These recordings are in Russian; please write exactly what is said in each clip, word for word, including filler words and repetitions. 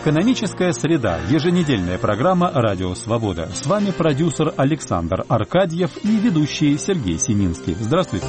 Экономическая среда. Еженедельная программа «Радио Свобода». С вами продюсер Александр Аркадьев и ведущий Сергей Семинский. Здравствуйте.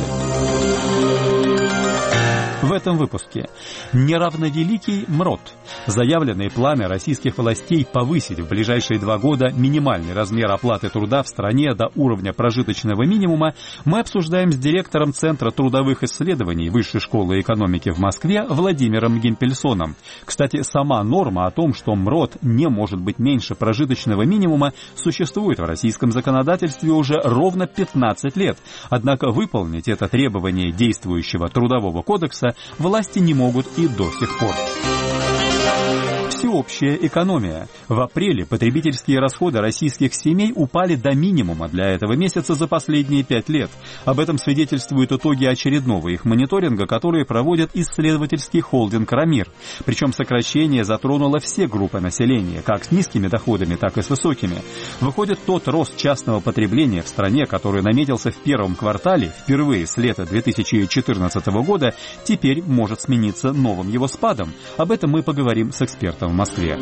В этом выпуске неравновеликий МРОТ. Заявленные планы российских властей повысить в ближайшие два года минимальный размер оплаты труда в стране до уровня прожиточного минимума мы обсуждаем с директором Центра трудовых исследований Высшей школы экономики в Москве Владимиром Гимпельсоном. Кстати, сама норма о том, что МРОТ не может быть меньше прожиточного минимума, существует в российском законодательстве уже ровно пятнадцать лет. Однако выполнить это требование действующего Трудового кодекса власти не могут и до сих пор. Всеобщая экономия. В апреле потребительские расходы российских семей упали до минимума для этого месяца за последние пять лет. Об этом свидетельствуют итоги очередного их мониторинга, который проводит исследовательский холдинг «Рамир». Причем сокращение затронуло все группы населения, как с низкими доходами, так и с высокими. Выходит, тот рост частного потребления в стране, который наметился в первом квартале, впервые с лета две тысячи четырнадцатого года, теперь может смениться новым его спадом. Об этом мы поговорим с экспертом в Москве.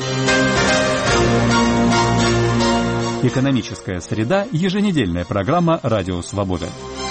Экономическая среда. Еженедельная программа «Радио Свобода».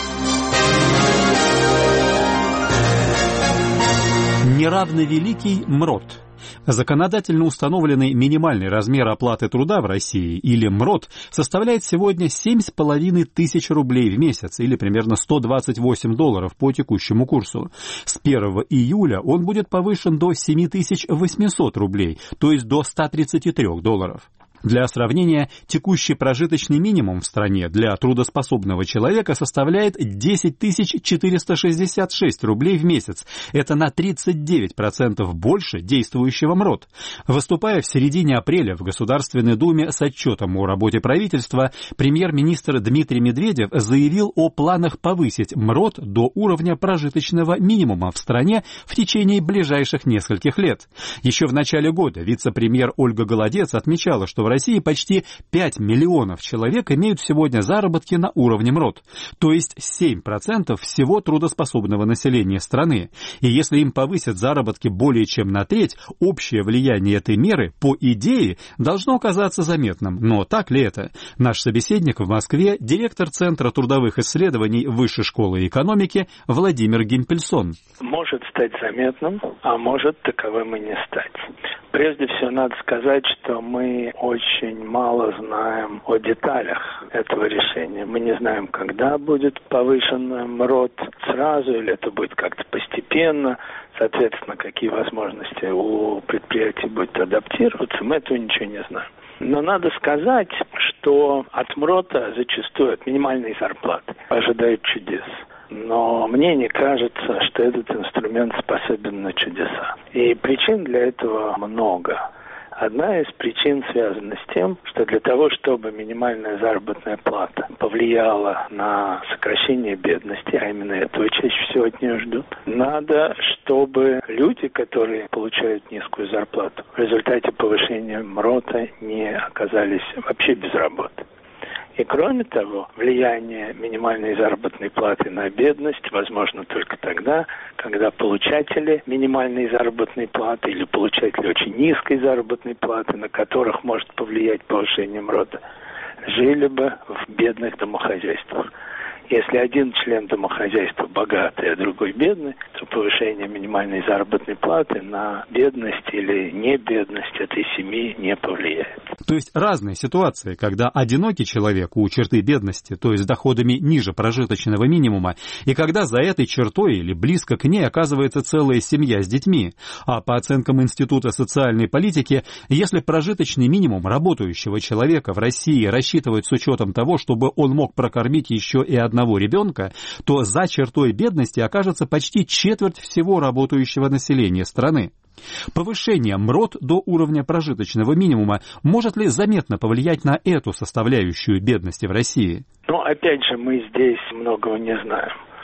Неравновеликий МРОТ. Законодательно установленный минимальный размер оплаты труда в России, или МРОТ, составляет сегодня семь с половиной тысяч рублей в месяц, или примерно сто двадцать восемь долларов по текущему курсу. С первого июля он будет повышен до семь тысяч восемьсот рублей, то есть до ста тридцати трёх долларов. Для сравнения, текущий прожиточный минимум в стране для трудоспособного человека составляет десять тысяч четыреста шестьдесят шесть рублей в месяц. Это на тридцать девять процентов больше действующего МРОТ. Выступая в середине апреля в Государственной Думе с отчетом о работе правительства, премьер-министр Дмитрий Медведев заявил о планах повысить МРОТ до уровня прожиточного минимума в стране в течение ближайших нескольких лет. Еще в начале года вице-премьер Ольга Голодец отмечала, что в В России почти пять миллионов человек имеют сегодня заработки на уровне МРОТ, то есть семь процентов всего трудоспособного населения страны. И если им повысят заработки более чем на треть, общее влияние этой меры, по идее, должно оказаться заметным. Но так ли это? Наш собеседник в Москве, директор Центра трудовых исследований Высшей школы экономики Владимир Гимпельсон. Может стать заметным, а может таковым и не стать. Прежде всего надо сказать, что мы очень мало знаем о деталях этого решения. Мы не знаем, когда будет повышен МРОТ, сразу или это будет как-то постепенно. Соответственно, какие возможности у предприятий будет адаптироваться, мы этого ничего не знаем. Но надо сказать, что от МРОТа зачастую, от минимальной зарплаты, ожидают чудес. Но мне не кажется, что этот инструмент способен на чудеса. И причин для этого много. Одна из причин связана с тем, что для того, чтобы минимальная заработная плата повлияла на сокращение бедности, а именно этого чаще всего от нее ждут, надо, чтобы люди, которые получают низкую зарплату, в результате повышения МРОТа не оказались вообще без работы. И кроме того, влияние минимальной заработной платы на бедность возможно только тогда, когда получатели минимальной заработной платы или получатели очень низкой заработной платы, на которых может повлиять повышение МРОТа, жили бы в бедных домохозяйствах. Если один член домохозяйства богатый, а другой бедный, то повышение минимальной заработной платы на бедность или не бедность этой семьи не повлияет. То есть разные ситуации, когда одинокий человек у черты бедности, то есть с доходами ниже прожиточного минимума, и когда за этой чертой или близко к ней оказывается целая семья с детьми. А по оценкам Института социальной политики, если прожиточный минимум работающего человека в России рассчитывать с учетом того, чтобы он мог прокормить еще и одного ребенка, то за чертой бедности окажется почти четверть всего работающего населения страны. Повышение МРОТ до уровня прожиточного минимума может ли заметно повлиять на эту составляющую бедности в России? Ну, опять же, мы здесь многого не знаем.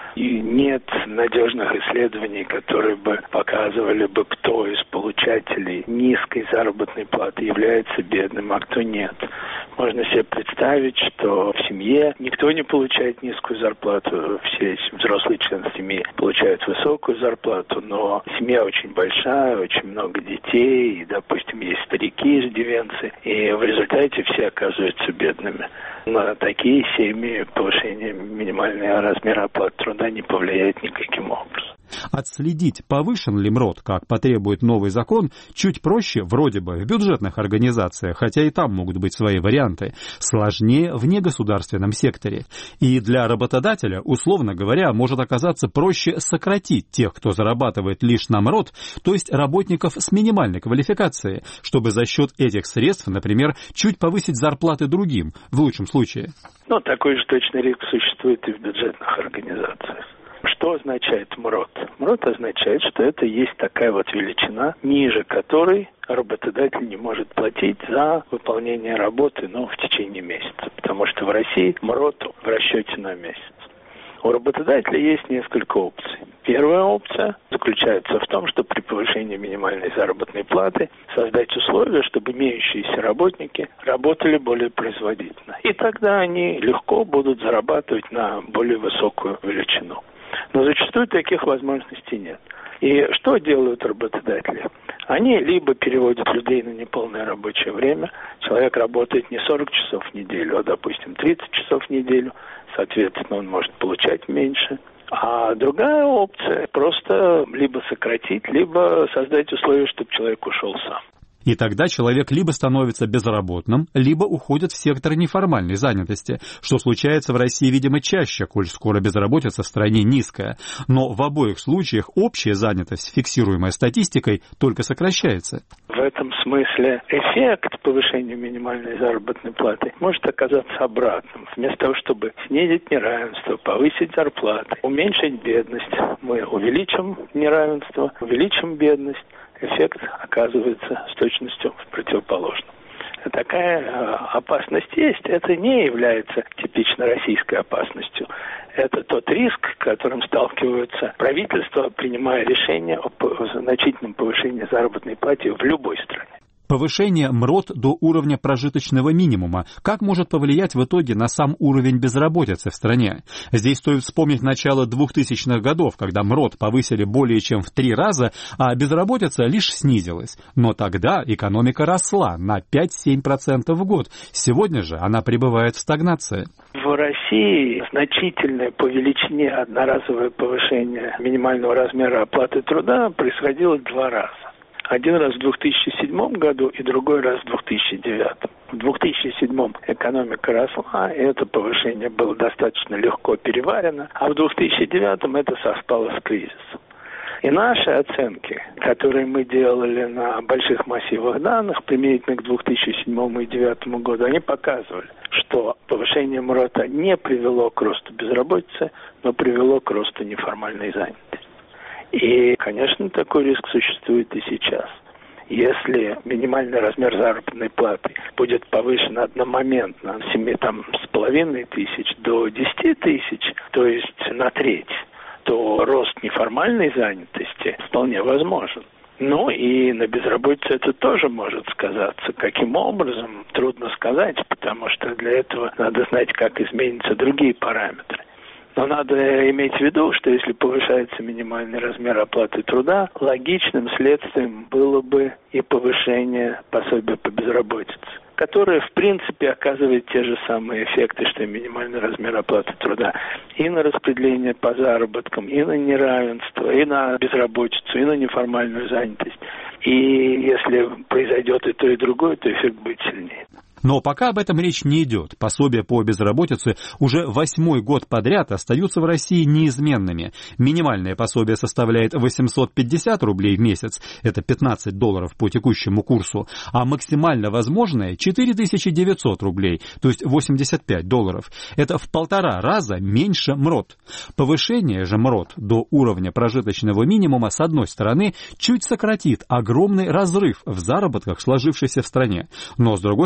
И нет надежных исследований, которые бы показывали бы, кто из получателей низкой заработной платы является бедным, а кто нет. Можно себе представить, что в семье никто не получает низкую зарплату, все взрослые члены семьи получают высокую зарплату, но семья очень большая, очень много детей, и, допустим, есть старики, иждивенцы, и в результате все оказываются бедными. На такие семьи повышение минимального размера оплаты труда не повлияет никаким образом. Отследить, повышен ли МРОТ, как потребует новый закон, чуть проще вроде бы в бюджетных организациях, хотя и там могут быть свои варианты, сложнее в негосударственном секторе. И для работодателя, условно говоря, может оказаться проще сократить тех, кто зарабатывает лишь на МРОТ, то есть работников с минимальной квалификацией, чтобы за счет этих средств, например, чуть повысить зарплаты другим, в лучшем случае. Ну, такой же точный риск существует и в бюджетных организациях. Что означает МРОТ? МРОТ означает, что это есть такая вот величина, ниже которой работодатель не может платить за выполнение работы, ну, в течение месяца. Потому что в России МРОТ в расчете на месяц. У работодателя есть несколько опций. Первая опция заключается в том, что при повышении минимальной заработной платы создать условия, чтобы имеющиеся работники работали более производительно. И тогда они легко будут зарабатывать на более высокую величину. Но зачастую таких возможностей нет. И что делают работодатели? Они либо переводят людей на неполное рабочее время, человек работает не сорок часов в неделю, а, допустим, тридцать часов в неделю, соответственно, он может получать меньше. А другая опция – просто либо сократить, либо создать условия, чтобы человек ушел сам. И тогда человек либо становится безработным, либо уходит в сектор неформальной занятости, что случается в России, видимо, чаще, коль скоро безработица в стране низкая. Но в обоих случаях общая занятость, фиксируемая статистикой, только сокращается. В этом смысле эффект повышения минимальной заработной платы может оказаться обратным. Вместо того, чтобы снизить неравенство, повысить зарплаты, уменьшить бедность, мы увеличим неравенство, увеличим бедность. Эффект оказывается с точностью противоположным. Такая э, опасность есть. Это не является типично российской опасностью. Это тот риск, с которым сталкиваются правительства, принимая решение о значительном повышении заработной платы в любой стране. Повышение МРОТ до уровня прожиточного минимума как может повлиять в итоге на сам уровень безработицы в стране? Здесь стоит вспомнить начало двухтысячных годов, когда МРОТ повысили более чем в три раза, а безработица лишь снизилась. Но тогда экономика росла на пять-семь процентов в год. Сегодня же она пребывает в стагнации. В России значительное по величине одноразовое повышение минимального размера оплаты труда происходило два раза. Один раз в две тысячи седьмом году и другой раз в две тысячи девятом. В две тысячи седьмом экономика росла, и это повышение было достаточно легко переварено, а в две тысячи девятом это совпало с кризисом. И наши оценки, которые мы делали на больших массивах данных, применительно к две тысячи седьмому и две тысячи девятому году, они показывали, что повышение МРОТа не привело к росту безработицы, но привело к росту неформальной занятости. И, конечно, такой риск существует и сейчас. Если минимальный размер заработной платы будет повышен одномоментно с семи с половиной тысяч до десяти тысяч, то есть на треть, то рост неформальной занятости вполне возможен. Ну и на безработице это тоже может сказаться. Каким образом, трудно сказать, потому что для этого надо знать, как изменятся другие параметры. Но надо иметь в виду, что если повышается минимальный размер оплаты труда, логичным следствием было бы и повышение пособия по безработице, которое, в принципе, оказывает те же самые эффекты, что и минимальный размер оплаты труда. И на распределение по заработкам, и на неравенство, и на безработицу, и на неформальную занятость. И если произойдет и то, и другое, то эффект будет сильнее. Но пока об этом речь не идет. Пособия по безработице уже восьмой год подряд остаются в России неизменными. Минимальное пособие составляет восемьсот пятьдесят рублей в месяц, это пятнадцать долларов по текущему курсу, а максимально возможное четыре тысячи девятьсот рублей, то есть восемьдесят пять долларов. Это в полтора раза меньше МРОТ. Повышение же МРОТ до уровня прожиточного минимума, с одной стороны, чуть сократит огромный разрыв в заработках, сложившийся в стране, но с другой стороны,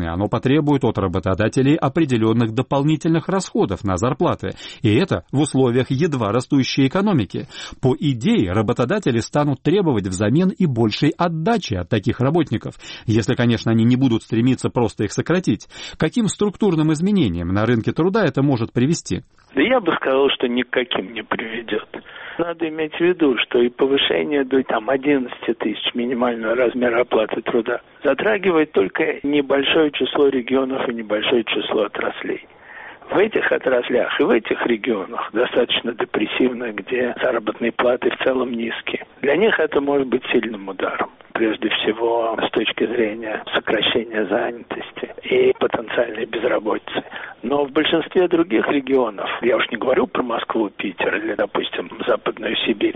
стороны, оно потребует от работодателей определенных дополнительных расходов на зарплаты, и это в условиях едва растущей экономики. По идее, работодатели станут требовать взамен и большей отдачи от таких работников, если, конечно, они не будут стремиться просто их сократить. Каким структурным изменениям на рынке труда это может привести? Да я бы сказал, что никаким не приведет. Надо иметь в виду, что и повышение до там, одиннадцати тысяч минимального размера оплаты труда затрагивает только небольшое число регионов и небольшое число отраслей. В этих отраслях и в этих регионах достаточно депрессивно, где заработные платы в целом низкие. Для них это может быть сильным ударом. Прежде всего, с точки зрения сокращения занятости и потенциальной безработицы. Но в большинстве других регионов, я уж не говорю про Москву, Питер или, допустим, Западную Сибирь,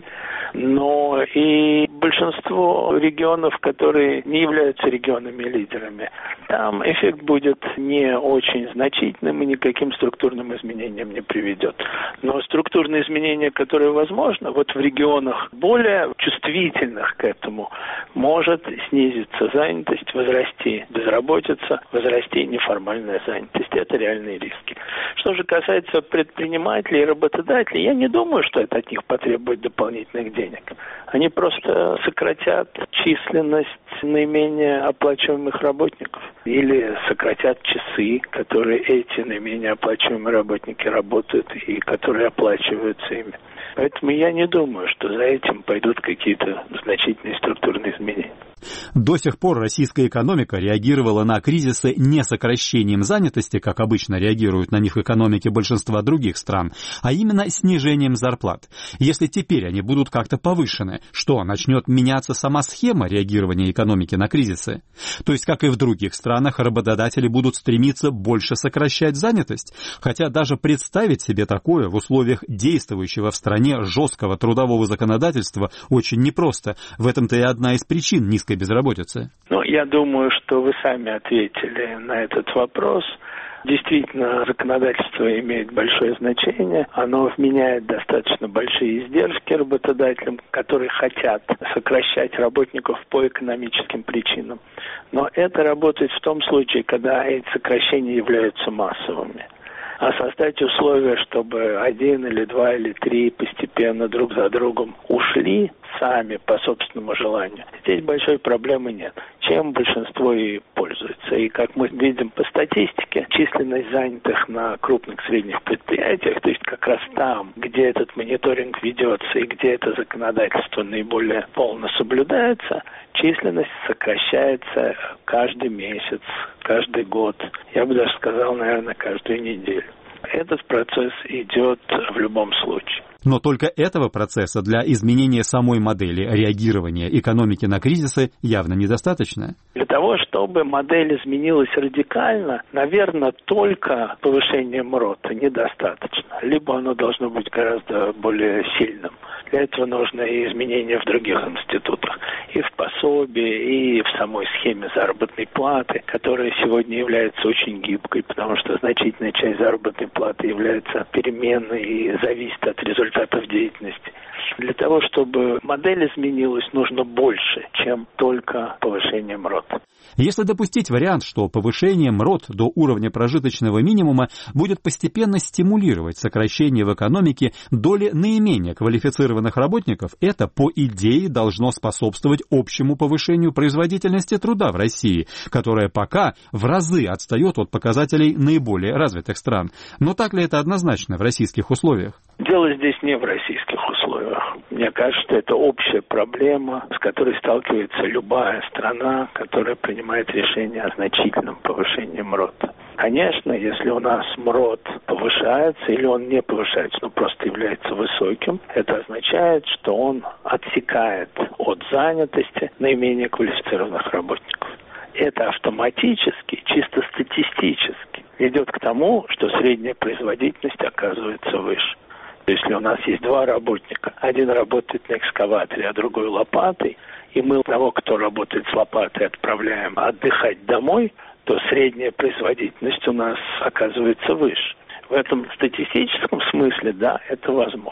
но и большинство регионов, которые не являются регионами-лидерами, там эффект будет не очень значительным и никаким структурным изменениям не приведет. Но структурные изменения, которые возможны, вот в регионах более чувствительных к этому, может снизиться занятость, возрасти безработица, возрасти неформальная занятость. Это реальные риски. Что же касается предпринимателей и работодателей, я не думаю, что это от них потребует дополнительных денег. Они просто сократят численность наименее оплачиваемых работников или сократят часы, которые эти наименее оплачиваемые работники работают и которые оплачиваются ими. Поэтому я не думаю, что за этим пойдут какие-то значительные структурные изменения. До сих пор российская экономика реагировала на кризисы не сокращением занятости, как обычно реагируют на них экономики большинства других стран, а именно снижением зарплат. Если теперь они будут как-то повышены, что, начнет меняться сама схема реагирования экономики на кризисы? То есть, как и в других странах, работодатели будут стремиться больше сокращать занятость? Хотя даже представить себе такое в условиях действующего в стране жесткого трудового законодательства очень непросто. В этом-то и одна из причин низкой безработицы. Ну, я думаю, что вы сами ответили на этот вопрос. Действительно, законодательство имеет большое значение. Оно вменяет достаточно большие издержки работодателям, которые хотят сокращать работников по экономическим причинам. Но это работает в том случае, когда эти сокращения являются массовыми. А создать условия, чтобы один или два или три постепенно друг за другом ушли сами по собственному желанию, здесь большой проблемы нет, чем большинство и пользуется. И как мы видим по статистике, численность занятых на крупных средних предприятиях, то есть как раз там, где этот мониторинг ведется и где это законодательство наиболее полно соблюдается, численность сокращается каждый месяц, каждый год. Я бы даже сказал, наверное, каждую неделю. Этот процесс идет в любом случае. Но только этого процесса для изменения самой модели реагирования экономики на кризисы явно недостаточно. Для того, чтобы модель изменилась радикально, наверное, только повышение МРОТа недостаточно. Либо оно должно быть гораздо более сильным. Для этого нужно и изменения в других институтах. И в пособии, и в самой схеме заработной платы, которая сегодня является очень гибкой, потому что значительная часть заработной платы является переменной и зависит от результатов деятельности. Для того, чтобы модель изменилась, нужно больше, чем только повышение МРОТа. Если допустить вариант, что повышение МРОТ до уровня прожиточного минимума будет постепенно стимулировать сокращение в экономике доли наименее квалифицированных работников, это, по идее, должно способствовать общему повышению производительности труда в России, которая пока в разы отстает от показателей наиболее развитых стран. Но так ли это однозначно в российских условиях? Дело здесь не в российских условиях. Мне кажется, это общая проблема, с которой сталкивается любая страна, которая принимает решение о значительном повышении МРОТа. Конечно, если у нас МРОТ повышается или он не повышается, но просто является высоким, это означает, что он отсекает от занятости наименее квалифицированных работников. Это автоматически, чисто статистически ведет к тому, что средняя производительность оказывается выше. Если у нас есть два работника, один работает на экскаваторе, а другой лопатой, и мы того, кто работает с лопатой, отправляем отдыхать домой, то средняя производительность у нас оказывается выше. В этом статистическом смысле, да, это возможно.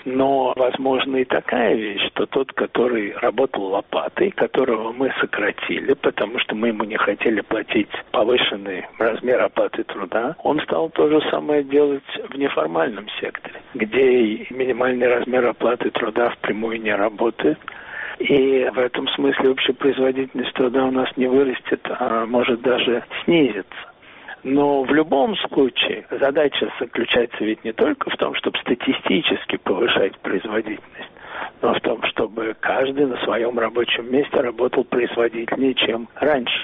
Но возможно и такая вещь, что тот, который работал лопатой, которого мы сократили, потому что мы ему не хотели платить повышенный размер оплаты труда, он стал то же самое делать в неформальном секторе, где минимальный размер оплаты труда впрямую не работает. И в этом смысле общая производительность труда у нас не вырастет, а может даже снизиться. Но в любом случае задача заключается ведь не только в том, чтобы статистически повышать производительность, но в том, чтобы каждый на своем рабочем месте работал производительнее, чем раньше.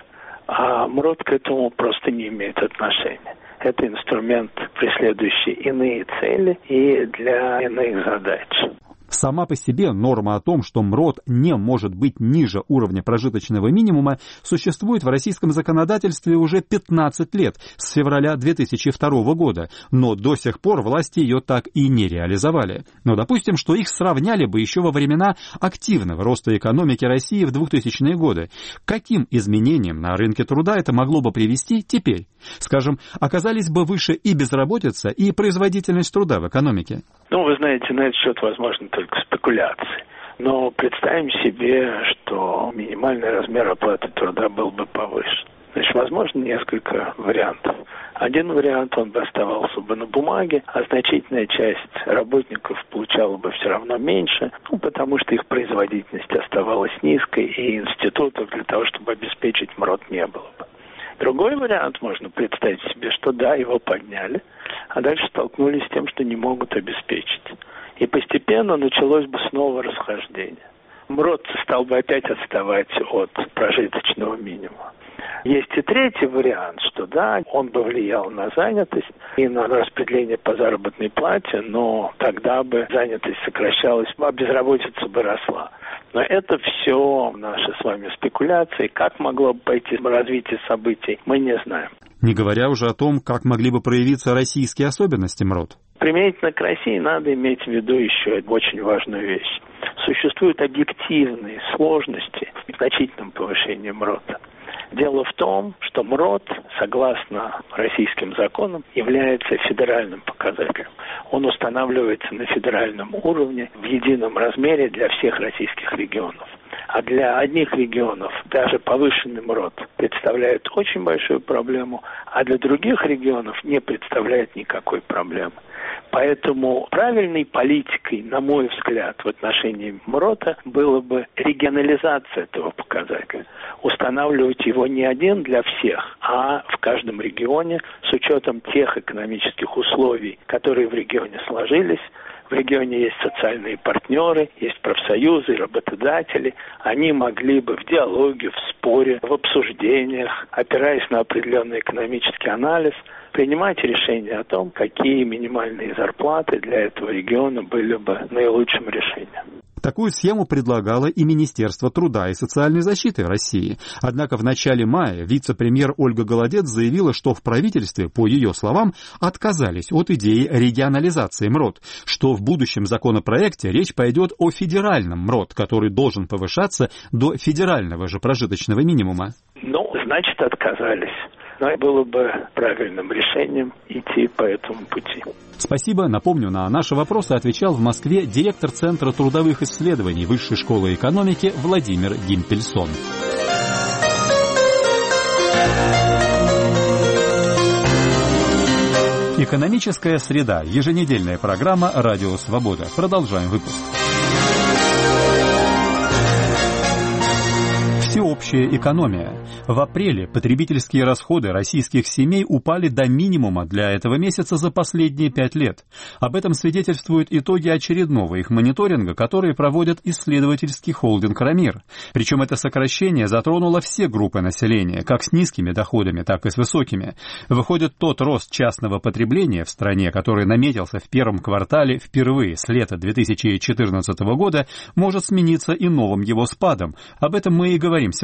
А МРОТ к этому просто не имеет отношения. Это инструмент, преследующий иные цели и для иных задач. Сама по себе норма о том, что МРОТ не может быть ниже уровня прожиточного минимума, существует в российском законодательстве уже пятнадцать лет, с февраля две тысячи второго года, но до сих пор власти ее так и не реализовали. Но допустим, что их сравняли бы еще во времена активного роста экономики России в двухтысячные годы. К каким изменениям на рынке труда это могло бы привести теперь? Скажем, оказались бы выше и безработица, и производительность труда в экономике? Ну, вы знаете, на этот счет возможно только спекуляции. Но представим себе, что минимальный размер оплаты труда был бы повыше. Значит, возможно несколько вариантов. Один вариант, он бы оставался бы на бумаге, а значительная часть работников получала бы все равно меньше, ну, потому что их производительность оставалась низкой, и институтов для того, чтобы обеспечить МРОТ, не было бы. Другой вариант можно представить себе, что да, его подняли, а дальше столкнулись с тем, что не могут обеспечить. И постепенно началось бы снова расхождение. МРОТ стал бы опять отставать от прожиточного минимума. Есть и третий вариант, что да, он бы влиял на занятость и на распределение по заработной плате, но тогда бы занятость сокращалась, а безработица бы росла. Но это все наши с вами спекуляции. Как могло бы пойти развитие событий, мы не знаем. Не говоря уже о том, как могли бы проявиться российские особенности МРОТ. Применительно к России надо иметь в виду еще очень важную вещь. Существуют объективные сложности в значительном повышении МРОТа. Дело в том, что МРОТ, согласно российским законам, является федеральным показателем. Он устанавливается на федеральном уровне в едином размере для всех российских регионов. А для одних регионов даже повышенный МРОТ представляет очень большую проблему, а для других регионов не представляет никакой проблемы. Поэтому правильной политикой, на мой взгляд, в отношении МРОТа было бы регионализация этого показателя. Устанавливать его не один для всех, а в каждом регионе с учетом тех экономических условий, которые в регионе сложились. В регионе есть социальные партнеры, есть профсоюзы, работодатели. Они могли бы в диалоге, в споре, в обсуждениях, опираясь на определенный экономический анализ, принимать решения о том, какие минимальные зарплаты для этого региона были бы наилучшим решением. Такую схему предлагало и Министерство труда и социальной защиты России. Однако в начале мая вице-премьер Ольга Голодец заявила, что в правительстве, по ее словам, отказались от идеи регионализации МРОТ, что в будущем законопроекте речь пойдет о федеральном МРОТ, который должен повышаться до федерального же прожиточного минимума. Ну, значит, отказались. Но было бы правильным решением идти по этому пути. Спасибо. Напомню, на наши вопросы отвечал в Москве директор Центра трудовых исследований Высшей школы экономики Владимир Гимпельсон. Экономическая среда. Еженедельная программа «Радио Свобода». Продолжаем выпуск. Всеобщая экономия. В апреле потребительские расходы российских семей упали до минимума для этого месяца за последние пять лет. Об этом свидетельствуют итоги очередного их мониторинга, который проводит исследовательский холдинг «Рамир». Причем это сокращение затронуло все группы населения, как с низкими доходами, так и с высокими. Выходит, тот рост частного потребления в стране, который наметился в первом квартале впервые с лета две тысячи четырнадцатого года, может смениться и новым его спадом. Об этом мы и говорим сегодня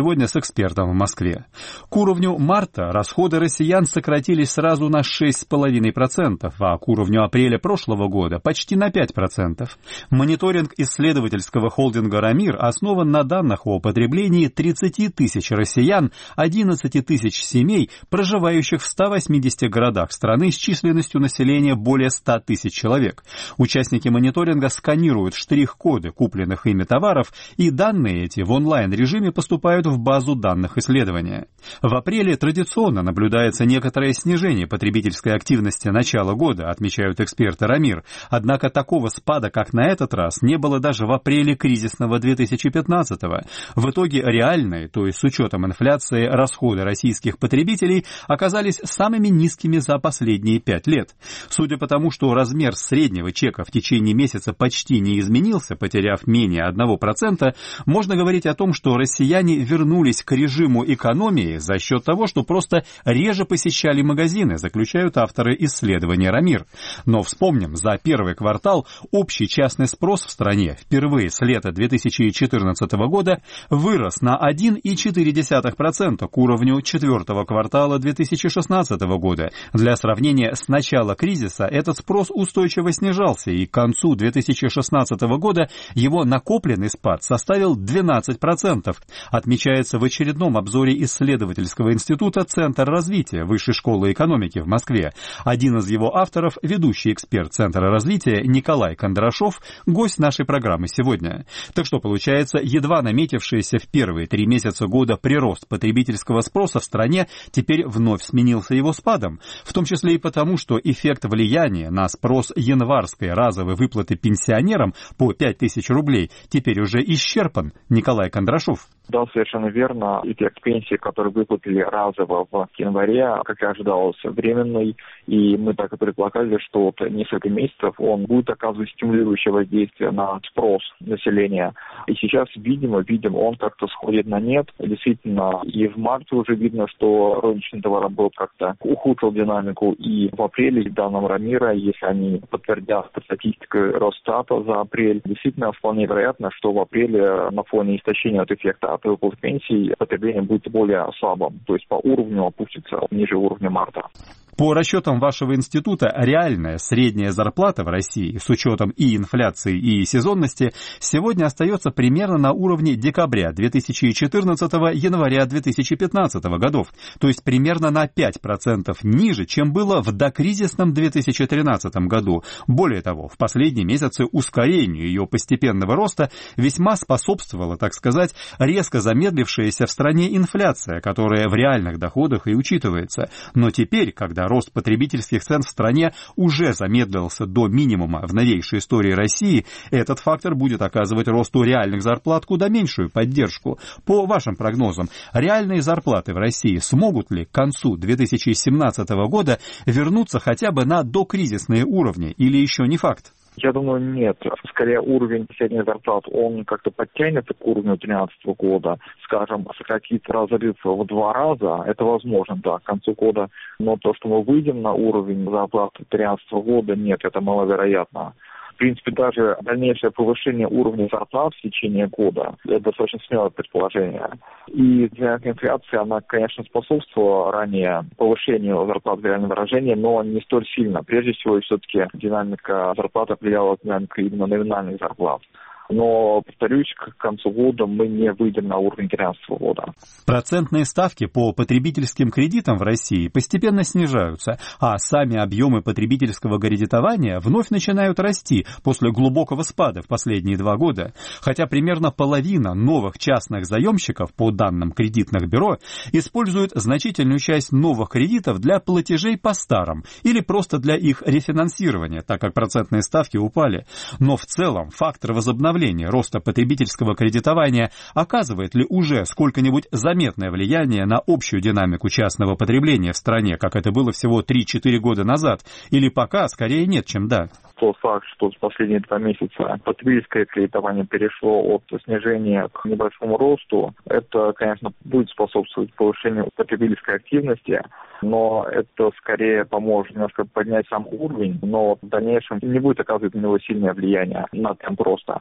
сегодня с экспертом в Москве. К уровню марта расходы россиян сократились сразу на шесть целых пять десятых процента, а к уровню апреля прошлого года почти на пять процентов. Мониторинг исследовательского холдинга «Рамир» основан на данных о потреблении тридцати тысяч россиян, одиннадцати тысяч семей, проживающих в ста восьмидесяти городах страны с численностью населения более ста тысяч человек. Участники мониторинга сканируют штрих-коды купленных ими товаров, и данные эти в онлайн-режиме поступают в базу данных исследования. В апреле традиционно наблюдается некоторое снижение потребительской активности начала года, отмечают эксперты «Рамир». Однако такого спада, как на этот раз, не было даже в апреле кризисного две тысячи пятнадцатого. В итоге реальные, то есть с учетом инфляции, расходы российских потребителей оказались самыми низкими за последние пять лет. Судя по тому, что размер среднего чека в течение месяца почти не изменился, потеряв менее одного процента, можно говорить о том, что россияне вернулись к режиму экономии за счет того, что просто реже посещали магазины, заключают авторы исследования «Рамир». Но вспомним, за первый квартал общий частный спрос в стране впервые с лета две тысячи четырнадцатого года вырос на один целых четыре десятых процента к уровню четвертого квартала две тысячи шестнадцатого года. Для сравнения, с начала кризиса этот спрос устойчиво снижался, и к концу две тысячи шестнадцатого года его накопленный спад составил двенадцать процентов, отмечается в очередном обзоре исследовательского института «Центр развития Высшей школы экономики» в Москве. Один из его авторов, ведущий эксперт Центра развития Николай Кондрашов, гость нашей программы сегодня. Так что получается, едва наметившийся в первые три месяца года прирост потребительского спроса в стране теперь вновь сменился его спадом, в том числе и потому, что эффект влияния на спрос январской разовой выплаты пенсионерам по пять тысяч рублей теперь уже исчерпан. Николай Кондрашов. Да, совершенно верно. Эффект пенсии, который выплатили разово в январе, как и ожидалось, временный. И мы так и предполагали, что вот несколько месяцев он будет оказывать стимулирующее воздействие на спрос населения. И сейчас, видимо, видим, он как-то сходит на нет. Действительно, и в марте уже видно, что розничный товарооборот как-то ухудшил динамику. И в апреле, в данном «Рамира», если они подтвердят статистикой Росстата за апрель, действительно вполне вероятно, что в апреле на фоне истощения от эффекта от выплат пенсий потребление будет более слабым, то есть по уровню опустится ниже уровня марта. По расчетам вашего института, реальная средняя зарплата в России с учетом и инфляции, и сезонности сегодня остается примерно на уровне декабря две тысячи четырнадцатого — января две тысячи пятнадцатого годов, то есть примерно на пять процентов ниже, чем было в докризисном две тысячи тринадцатом году. Более того, в последние месяцы ускорению ее постепенного роста весьма способствовала, так сказать, резко замедлившаяся в стране инфляция, которая в реальных доходах и учитывается. Но теперь, когда рост потребительских цен в стране уже замедлился до минимума в новейшей истории России, этот фактор будет оказывать росту реальных зарплат куда меньшую поддержку. По вашим прогнозам, реальные зарплаты в России смогут ли к концу две тысячи семнадцатого года вернуться хотя бы на докризисные уровни, или еще не факт? Я думаю, нет. Скорее, уровень средних зарплат, он как-то подтянется к уровню две тысячи тринадцатого года. Скажем, сократится, разорится в два раза. Это возможно, да, к концу года. Но то, что мы выйдем на уровень зарплат две тысячи тринадцатого года, нет, это маловероятно. В принципе, даже дальнейшее повышение уровня зарплат в течение года – это достаточно смелое предположение. И динамика инфляции, она, конечно, способствовала ранее повышению зарплат в реальном выражении, но не столь сильно. Прежде всего, все-таки динамика зарплат определяла динамику именно номинальных зарплат. Но, повторюсь, к концу года мы не выйдем на уровень две тысячи тринадцатого года. Процентные ставки по потребительским кредитам в России постепенно снижаются, а сами объемы потребительского кредитования вновь начинают расти после глубокого спада в последние два года. Хотя примерно половина новых частных заемщиков, по данным кредитных бюро, используют значительную часть новых кредитов для платежей по старым или просто для их рефинансирования, так как процентные ставки упали. Но в целом фактор возобновления роста потребительского кредитования оказывает ли уже сколько-нибудь заметное влияние на общую динамику частного потребления в стране, как это было всего три-четыре года назад, или пока скорее нет, чем да? Тот факт, что в последние два месяца потребительское кредитование перешло от снижения к небольшому росту, это, конечно, будет способствовать повышению потребительской активности, но это скорее поможет немножко поднять сам уровень, но в дальнейшем не будет оказывать на него сильное влияние на темп роста.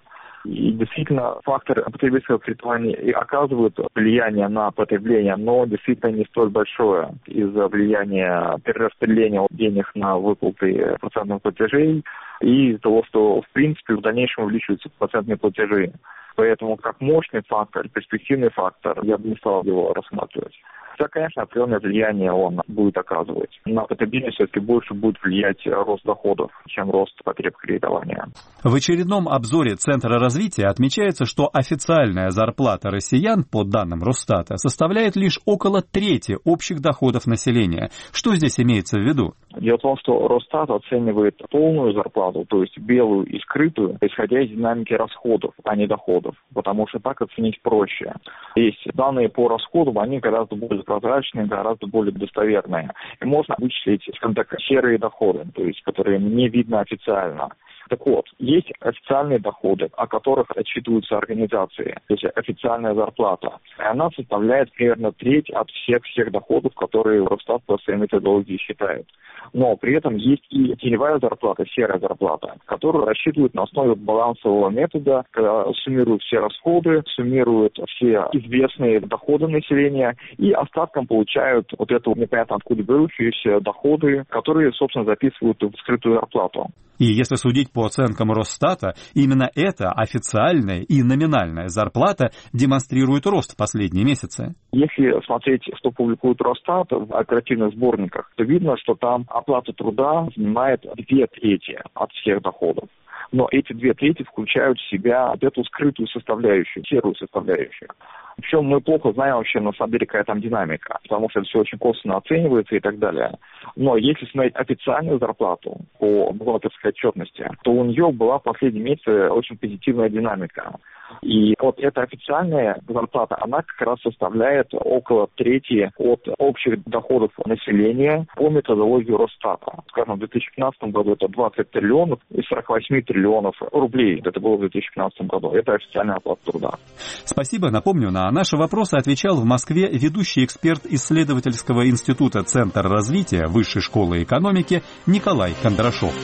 И действительно, фактор потребительского кредитования и оказывает влияние на потребление, но действительно не столь большое из-за влияния перераспределения денег на выплаты процентных платежей и из-за того, что в принципе в дальнейшем увеличиваются процентные платежи. Поэтому как мощный фактор, перспективный фактор, я бы не стал его рассматривать. Хотя, конечно, определенное влияние он будет оказывать. На потребление все-таки больше будет влиять рост доходов, чем рост потреб кредитования. В очередном обзоре Центра развития отмечается, что официальная зарплата россиян, по данным Росстата, составляет лишь около трети общих доходов населения. Что здесь имеется в виду? Дело в том, что Росстат оценивает полную зарплату, то есть белую и скрытую, исходя из динамики расходов, а не доходов, потому что так оценить проще. Есть данные по расходам, они гораздо более прозрачные, гораздо более достоверные. И можно вычислить, скажем так, серые доходы, то есть которые не видно официально. Так вот, есть официальные доходы, о которых отчитываются организации, то есть официальная зарплата. И она составляет примерно треть от всех-всех доходов, которые Росстат по своей методологии считает. Но при этом есть и теневая зарплата, серая зарплата, которую рассчитывают на основе балансового метода, когда суммируют все расходы, суммируют все известные доходы населения и остатком получают вот эту непонятно откуда берущиеся доходы, которые, собственно, записывают в скрытую зарплату. И если судить по оценкам Росстата, именно эта официальная и номинальная зарплата демонстрирует рост в последние месяцы. Если смотреть, что публикует Росстат в оперативных сборниках, то видно, что там оплата труда занимает две трети от всех доходов. Но эти две трети включают в себя вот эту скрытую составляющую, серую составляющую. Причем мы плохо знаем вообще, на самом деле, какая там динамика, потому что это все очень косвенно оценивается и так далее. Но если смотреть официальную зарплату по бухгалтерской отчетности, то у нее была в последние месяцы очень позитивная динамика. И вот эта официальная зарплата, она как раз составляет около трети от общих доходов населения по методологии Росстата. Скажем, в две тысячи пятнадцатом году это двадцать триллионов и сорок восемь триллионов рублей. Это было в две тысячи пятнадцатом году. Это официальная оплата труда. Спасибо. Напомню, на наши вопросы отвечал в Москве ведущий эксперт исследовательского института Центр развития Высшей школы экономики Николай Кондрашов.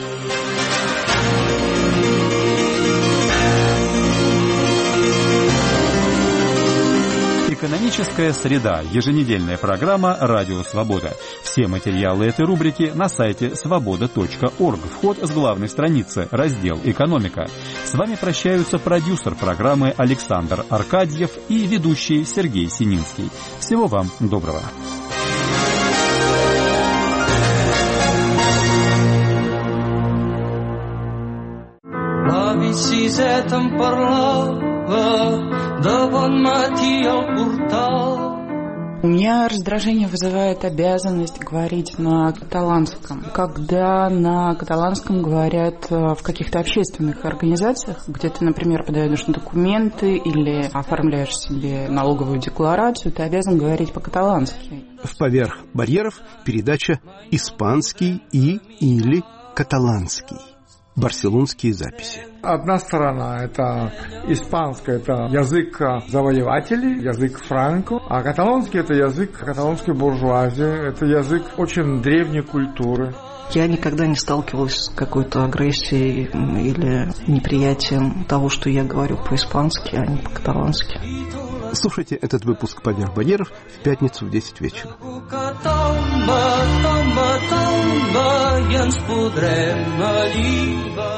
Экономическая среда. Еженедельная программа «Радио Свобода». Все материалы этой рубрики на сайте свобода точка орг. Вход с главной страницы. Раздел «Экономика». С вами прощаются продюсер программы Александр Аркадьев и ведущий Сергей Сининский. Всего вам доброго. У меня раздражение вызывает обязанность говорить на каталанском. Когда на каталанском говорят в каких-то общественных организациях, где ты, например, подаешь документы или оформляешь себе налоговую декларацию, ты обязан говорить по-каталански. В «Поверх барьеров» передача «Испанский» и или «Каталанский». Барселонские записи. Одна сторона – это испанский, это язык завоевателей, язык франко, а каталонский – это язык каталонской буржуазии, это язык очень древней культуры. Я никогда не сталкивалась с какой-то агрессией или неприятием того, что я говорю по-испански, а не по-каталански. Слушайте этот выпуск «Поверх барьеров» в пятницу в десять вечера. Tomba, tomba, tomba, i ens podrem allibar.